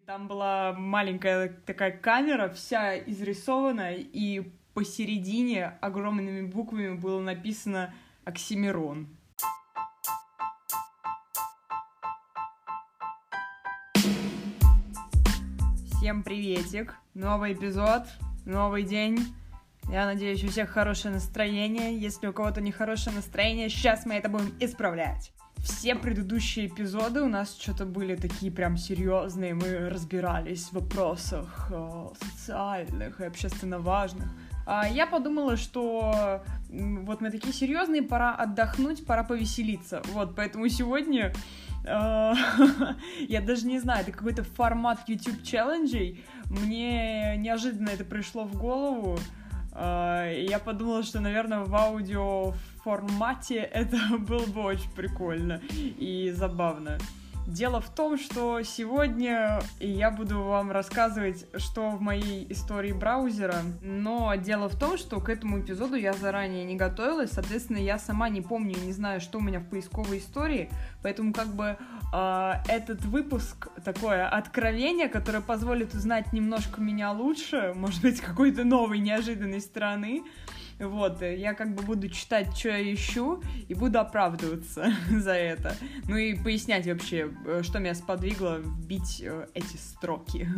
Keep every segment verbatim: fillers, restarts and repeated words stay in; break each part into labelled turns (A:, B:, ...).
A: Там была маленькая такая камера, вся изрисованная, и посередине огромными буквами было написано «Оксимирон». Всем приветик! Новый эпизод, новый день. Я надеюсь, у всех хорошее настроение. Если у кого-то нехорошее настроение, сейчас мы это будем исправлять. Все предыдущие эпизоды у нас что-то были такие прям серьезные. Мы разбирались в вопросах э, социальных и общественно важных. А я подумала, что вот мы такие серьезные, пора отдохнуть, пора повеселиться. Вот, поэтому сегодня э, я даже не знаю, это какой-то формат YouTube-челленджей. Мне неожиданно это пришло в голову. Я подумала, что, наверное, в аудиоформате это было бы очень прикольно и забавно. Дело в том, что сегодня я буду вам рассказывать, что в моей истории браузера, но дело в том, что к этому эпизоду я заранее не готовилась, соответственно, я сама не помню и не знаю, что у меня в поисковой истории, поэтому как бы э, этот выпуск такое откровение, которое позволит узнать немножко меня лучше, может быть, с какой-то новой, неожиданной стороны. Вот, я как бы буду читать, что я ищу, и буду оправдываться за это. Ну и пояснять вообще, что меня сподвигло вбить эти строки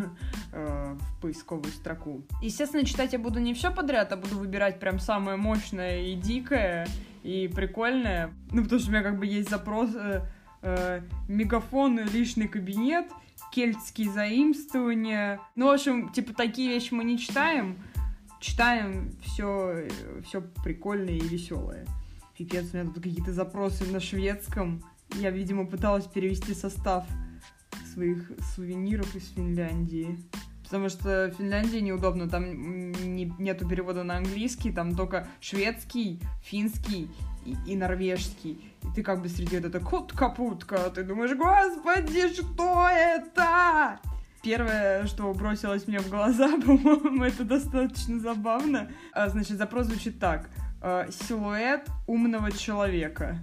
A: в поисковую строку. Естественно, читать я буду не все подряд, а буду выбирать прям самое мощное и дикое, и прикольное. Ну, потому что у меня как бы есть запрос э, э, мегафон, личный кабинет, кельтские заимствования. Ну, в общем, типа, такие вещи мы не читаем. Читаем все, все прикольное и веселое. Пипец, у меня тут какие-то запросы на шведском. Я, видимо, пыталась перевести состав своих сувениров из Финляндии. Потому что в Финляндии неудобно, там не, нету перевода на английский, там только шведский, финский и, и норвежский. И ты как бы среди этого кут-капутка, ты думаешь, господи, что это? Первое, что бросилось мне в глаза, по-моему, это достаточно забавно. А, значит, запрос звучит так. Силуэт умного человека.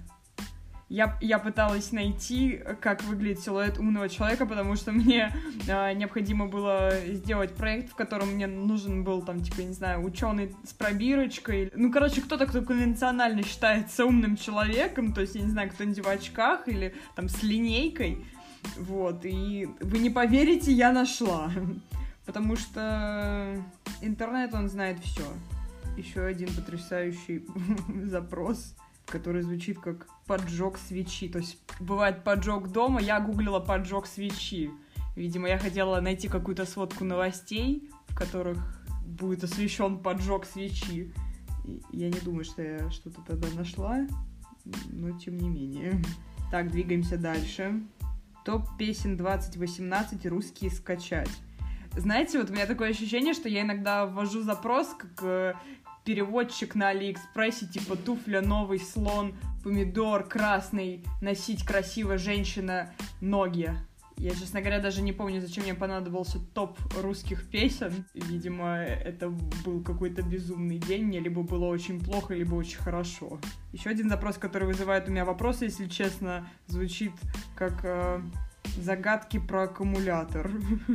A: Я, я пыталась найти, как выглядит силуэт умного человека, потому что мне а, необходимо было сделать проект, в котором мне нужен был, там, типа, я не знаю, ученый с пробирочкой. Ну, короче, кто-то, кто конвенционально считается умным человеком, то есть, я не знаю, кто-нибудь в очках или, там, с линейкой. Вот, и вы не поверите, я нашла. Потому что интернет, он знает все. Еще один потрясающий запрос, который звучит как поджог свечи. То есть бывает поджог дома, я гуглила поджог свечи. Видимо, я хотела найти какую-то сводку новостей, в которых будет освещен поджог свечи. И я не думаю, что я что-то тогда нашла, но тем не менее. Так, двигаемся дальше. Топ песен двадцать восемнадцать, русские скачать. Знаете, вот у меня такое ощущение, что я иногда ввожу запрос, как переводчик на Алиэкспрессе, типа туфля, новый слон, помидор красный, носить красиво женщина, ноги. Я, честно говоря, даже не помню, зачем мне понадобился топ русских песен. Видимо, это был какой-то безумный день. Мне либо было очень плохо, либо очень хорошо. Еще один запрос, который вызывает у меня вопросы, если честно, звучит как э, загадки про аккумулятор.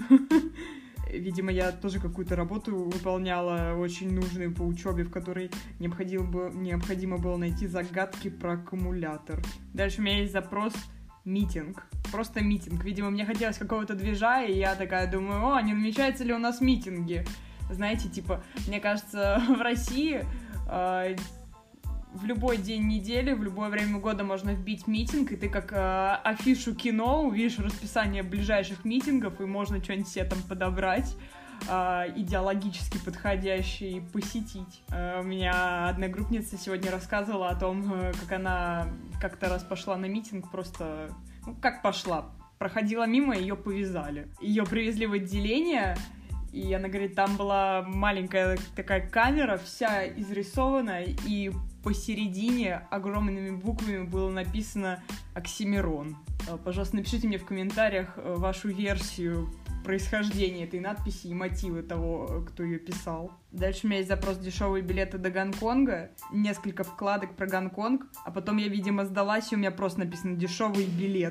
A: Видимо, я тоже какую-то работу выполняла, очень нужную по учебе, в которой необходимо было, необходимо было найти загадки про аккумулятор. Дальше у меня есть запрос митинг. Просто митинг. Видимо, мне хотелось какого-то движа, и я такая думаю, о, не намечаются ли у нас митинги? Знаете, типа, мне кажется, в России э, в любой день недели, в любое время года можно вбить митинг, и ты как э, афишу кино увидишь расписание ближайших митингов, и можно что-нибудь себе там подобрать, э, идеологически подходящее, и посетить. Э, у меня одногруппница сегодня рассказывала о том, э, как она как-то раз пошла на митинг, просто... Ну, как пошла? Проходила мимо, ее повязали. Ее привезли в отделение, и она говорит, там была маленькая такая камера, вся изрисованная, и посередине огромными буквами было написано «Оксимирон». Пожалуйста, напишите мне в комментариях вашу версию происхождения этой надписи и мотивы того, кто ее писал. Дальше у меня есть запрос «Дешевые билеты до Гонконга», несколько вкладок про Гонконг, а потом я, видимо, сдалась, и у меня просто написано «Дешевые билеты».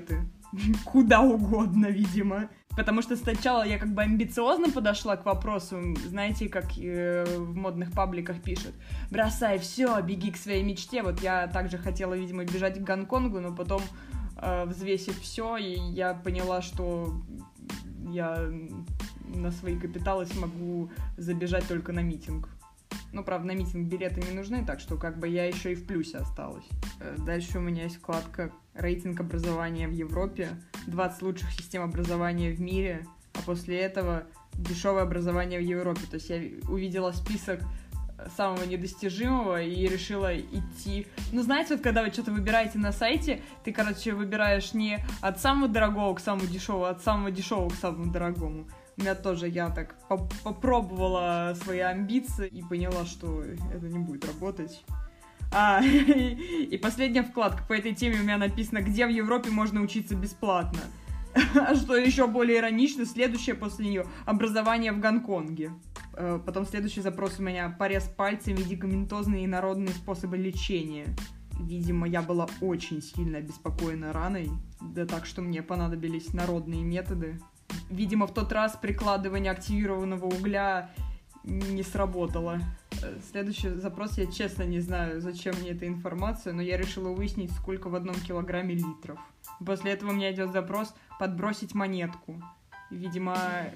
A: куда угодно, видимо. Потому что сначала я как бы амбициозно подошла к вопросу, знаете, как э, в модных пабликах пишут: бросай все, беги к своей мечте. Вот я также хотела, видимо, бежать к Гонконгу, но потом, э, взвесив все, и я поняла, что я на свои капиталы смогу забежать только на митинг. Ну, правда, на митинг билеты не нужны, так что как бы я еще и в плюсе осталась. Дальше у меня есть вкладка «Рейтинг образования в Европе», двадцать лучших систем образования в мире, а после этого дешевое образование в Европе. То есть я увидела список самого недостижимого и решила идти. Ну, знаете, вот когда вы что-то выбираете на сайте, ты, короче, выбираешь не от самого дорогого к самому дешевому, а от самого дешевого к самому дорогому. У меня тоже, я так поп- попробовала свои амбиции и поняла, что это не будет работать. А, и, и последняя вкладка по этой теме у меня написано: где в Европе можно учиться бесплатно. А что еще более иронично, следующее после нее — образование в Гонконге. Потом следующий запрос у меня: порез пальцем, медикаментозные и народные способы лечения. Видимо, я была очень сильно обеспокоена раной, да так что мне понадобились народные методы. Видимо, в тот раз прикладывание активированного угля не сработало. Следующий запрос: я честно не знаю, зачем мне эта информация, но я решила выяснить, сколько в одном килограмме литров. После этого у меня идет запрос: подбросить монетку. Видимо,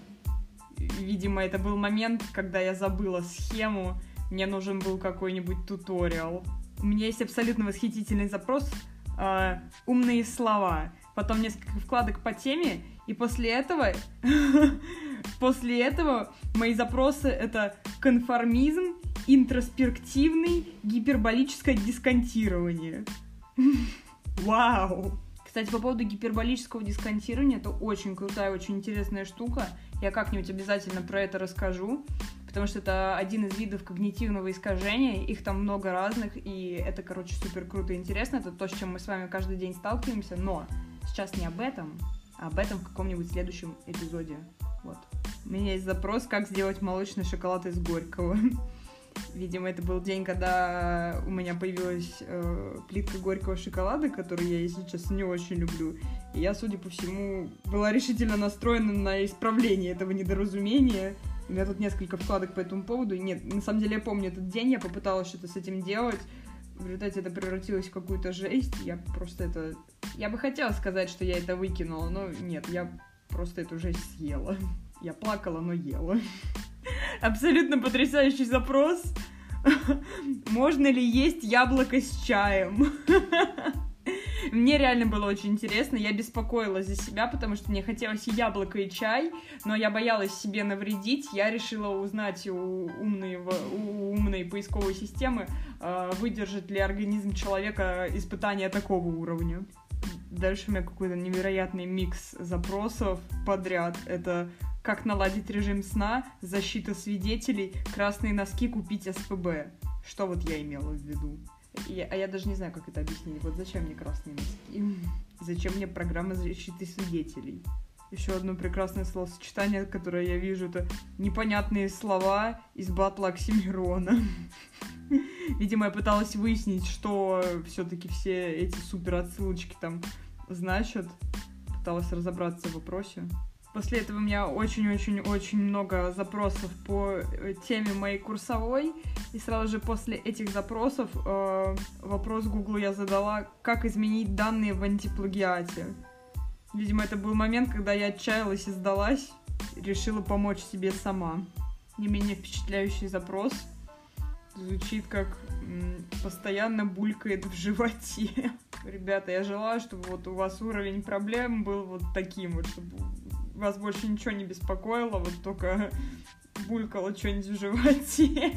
A: видимо, это был момент, когда я забыла схему, мне нужен был какой-нибудь туториал. У меня есть абсолютно восхитительный запрос: э, умные слова. Потом несколько вкладок по теме, и после этого, после этого мои запросы — это конформизм, интроспективный, гиперболическое дисконтирование. Вау! Кстати, по поводу гиперболического дисконтирования, это очень крутая, очень интересная штука. Я как-нибудь обязательно про это расскажу, потому что это один из видов когнитивного искажения, их там много разных, и это, короче, супер круто и интересно. Это то, с чем мы с вами каждый день сталкиваемся, но сейчас не об этом, а об этом в каком-нибудь следующем эпизоде. Вот. У меня есть запрос: как сделать молочный шоколад из горького. Видимо, это был день, когда у меня появилась э, плитка горького шоколада, которую я, если честно, не очень люблю. И я, судя по всему, была решительно настроена на исправление этого недоразумения. У меня тут несколько вкладок по этому поводу. Нет, на самом деле я помню этот день, я попыталась что-то с этим делать. В результате это превратилось в какую-то жесть. Я просто это... Я бы хотела сказать, что я это выкинула, но нет, я просто эту жесть съела. Я плакала, но ела. Абсолютно потрясающий запрос. Можно ли есть яблоко с чаем? Мне реально было очень интересно, я беспокоилась за себя, потому что мне хотелось и яблоко, и чай, но я боялась себе навредить. Я решила узнать у умной, у умной поисковой системы, выдержит ли организм человека испытания такого уровня. Дальше у меня какой-то невероятный микс запросов подряд. Это: как наладить режим сна, защита свидетелей, красные носки, купить СПБ. Что вот я имела в виду? Я, а я даже не знаю, как это объяснить. Вот зачем мне красные носки? Зачем мне программа защиты свидетелей? Еще одно прекрасное словосочетание, которое я вижу, это непонятные слова из батла Оксимирона. Видимо, я пыталась выяснить, что все-таки все эти супер отсылочки там значат. Пыталась разобраться в вопросе. После этого у меня очень-очень-очень много запросов по теме моей курсовой. И сразу же после этих запросов э, вопрос Гуглу я задала: как изменить данные в антиплагиате. Видимо, это был момент, когда я отчаялась и сдалась, решила помочь себе сама. Не менее впечатляющий запрос. Звучит как м, постоянно булькает в животе. Ребята, я желаю, чтобы вот у вас уровень проблем был вот таким вот, чтобы вас больше ничего не беспокоило, вот только булькало что-нибудь в животе.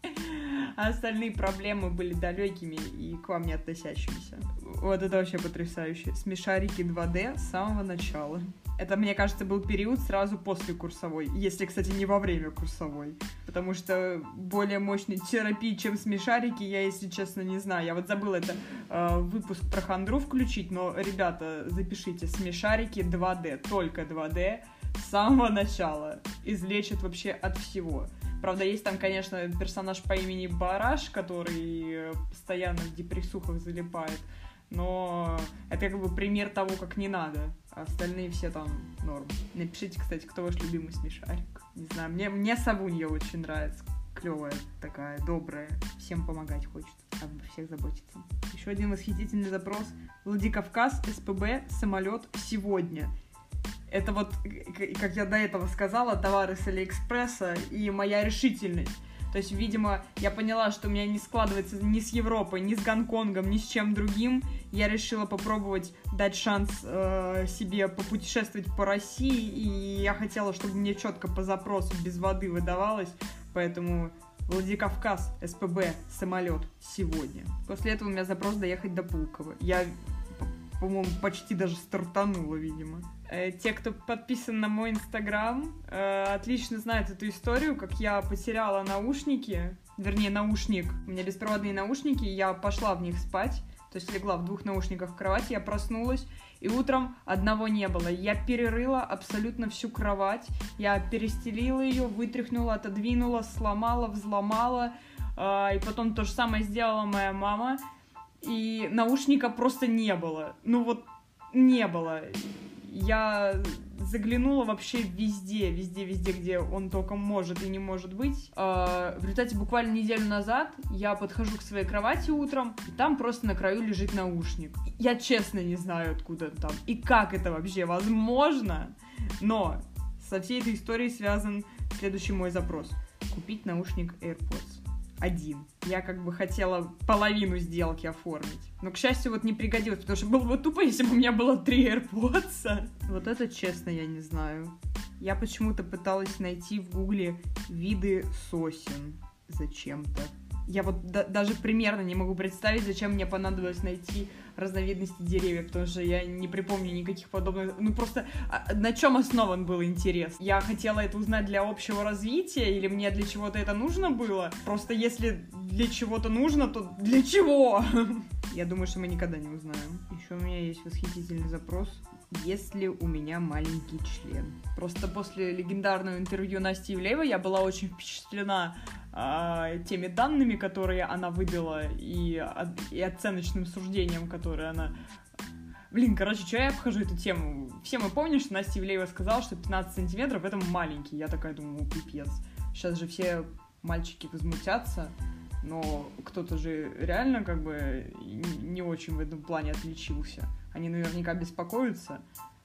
A: А остальные проблемы были далекими и к вам не относящимися. Вот это вообще потрясающе. Смешарики два дэ с самого начала. Это, мне кажется, был период сразу после курсовой. Если, кстати, не во время курсовой. Потому что более мощной терапии, чем смешарики, я, если честно, не знаю. Я вот забыла это э, выпуск про хандру включить, но, ребята, запишите: смешарики два дэ, только два дэ с самого начала. Излечит вообще от всего. Правда, есть там, конечно, персонаж по имени Бараш, который постоянно в депрессухах залипает. но это как бы пример того, как не надо. А остальные все там норм. Напишите, кстати, кто ваш любимый смешарик. Не знаю, мне, мне Савунья очень нравится. Клевая такая, добрая. Всем помогать хочет, обо всех заботиться. Еще один восхитительный запрос. Владикавказ, СПБ, самолет сегодня. Это вот, как я до этого сказала, товары с Алиэкспресса и моя решительность. То есть, видимо, я поняла, что у меня не складывается ни с Европой, ни с Гонконгом, ни с чем другим. Я решила попробовать дать шанс э, себе попутешествовать по России, и я хотела, чтобы мне четко по запросу без воды выдавалось. Поэтому Владикавказ, СПБ, самолет сегодня. После этого у меня запрос доехать до Пулково. Я, по-моему, почти даже стартанула, видимо. Те, кто подписан на мой инстаграм, отлично знают эту историю, как я потеряла наушники, вернее, наушник. У меня беспроводные наушники, я пошла в них спать, то есть легла в двух наушниках в кровать, я проснулась, и утром одного не было. Я перерыла абсолютно всю кровать, я перестелила ее, вытряхнула, отодвинула, сломала, взломала, и потом то же самое сделала моя мама, и наушника просто не было. Ну вот, не было. Я заглянула вообще везде, везде, везде, где он только может и не может быть. В результате буквально неделю назад я подхожу к своей кровати утром, и там просто на краю лежит наушник. Я честно не знаю, откуда он там и как это вообще возможно, но со всей этой историей связан следующий мой запрос. Купить наушник AirPods. Один. Я как бы хотела половину сделки оформить. Но, к счастью, вот не пригодилось, потому что было бы тупо, если бы у меня было три AirPods. Вот это, честно, я не знаю. Я почему-то пыталась найти в гугле виды сосен зачем-то. Я вот да- даже примерно не могу представить, зачем мне понадобилось найти разновидности деревьев, потому что я не припомню никаких подобных... Ну, просто а, на чем основан был интерес? Я хотела это узнать для общего развития, или мне для чего-то это нужно было? Просто если для чего-то нужно, то для чего? Я думаю, что мы никогда не узнаем. Еще у меня есть восхитительный запрос. Есть ли у меня маленький член? Просто после легендарного интервью Насти Ивлеевой я была очень впечатлена а, теми данными, которые она выдала, и, и оценочным суждением, которое она... Блин, короче, что я обхожу эту тему? Все мы помним, что Настя Ивлеева сказала, что пятнадцать сантиметров — это маленький. Я такая думаю, пипец. Сейчас же все мальчики возмутятся, но кто-то же реально как бы не очень в этом плане отличился. Они наверняка беспокоятся.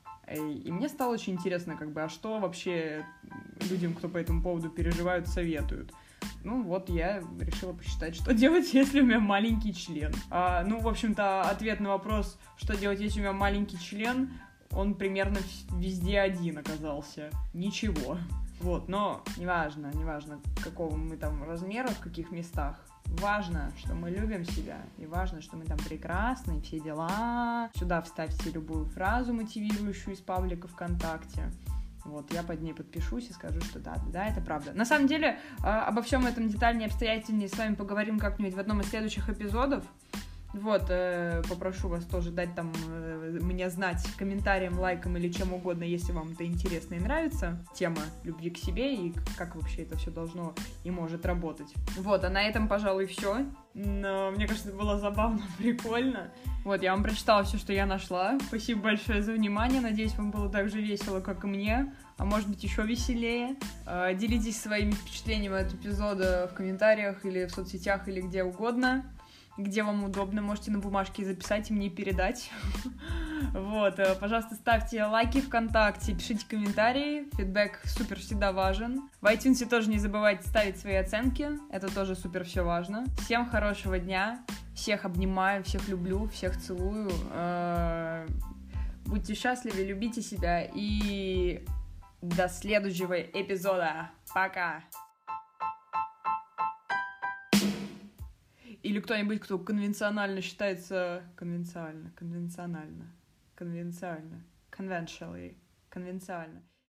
A: И мне стало очень интересно, как бы, а что вообще людям, кто по этому поводу переживают, советуют. Ну вот, я решила посчитать, что делать, если у меня маленький член. А, ну, в общем-то, ответ на вопрос, что делать, если у меня маленький член, он примерно везде один оказался. Ничего. Вот, но неважно, неважно, какого мы там размера, в каких местах. Важно, что мы любим себя, и важно, что мы там прекрасны, и все дела. Сюда вставьте любую фразу, мотивирующую из паблика ВКонтакте. Вот, я под ней подпишусь и скажу, что да, да, это правда. На самом деле, обо всем этом детальнее и обстоятельнее с вами поговорим как-нибудь в одном из следующих эпизодов. Вот, э, попрошу вас тоже дать там э, мне знать комментарием, лайком или чем угодно, если вам это интересно и нравится. Тема любви к себе и как вообще это все должно и может работать. Вот, а на этом, пожалуй, все. Но мне кажется, это было забавно, прикольно. Вот, я вам прочитала все, что я нашла. Спасибо большое за внимание. Надеюсь, вам было так же весело, как и мне. А может быть, еще веселее. Э, делитесь своими впечатлениями от эпизода в комментариях или в соцсетях, или где угодно. Где вам удобно, можете на бумажке записать и мне передать. Вот, пожалуйста, ставьте лайки ВКонтакте, пишите комментарии, фидбэк супер всегда важен. В iTunes тоже не забывайте ставить свои оценки, это тоже супер все важно. Всем хорошего дня, всех обнимаю, всех люблю, всех целую. Будьте счастливы, любите себя и до следующего эпизода. Пока! Или кто-нибудь, кто конвенционально считается... Конвенциально, конвенционально, конвенциально, conventionally, конвенциально.